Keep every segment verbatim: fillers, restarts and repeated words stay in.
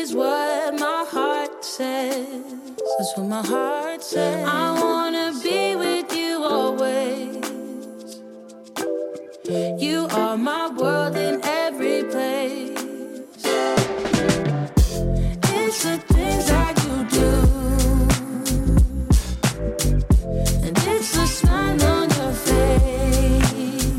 is what my heart says. That's what my heart says. I wanna be with you always. You are my world in every place. It's the things that you do, and it's the smile on your face.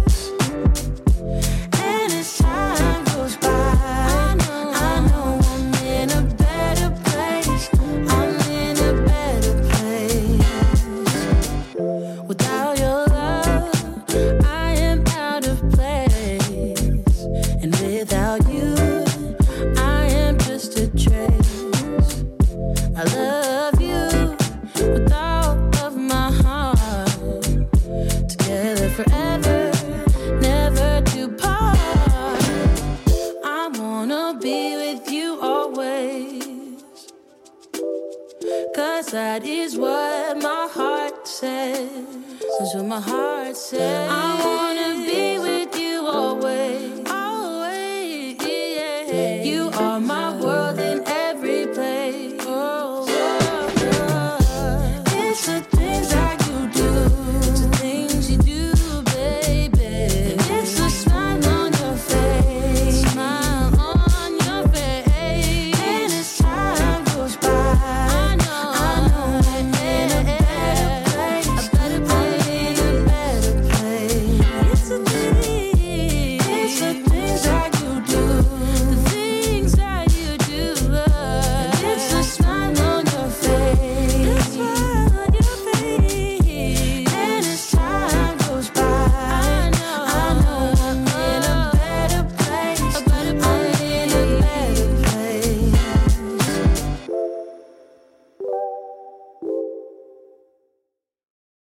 And as time goes by, I know, I know I'm in a better place. I'm in a better place. Without your love, I am out of place. And without you, I am just a trace. I love you with all of my heart. Together forever, never to part. I wanna be with you always, 'cause that is what my heart says. That's what my heart says. I wanna be with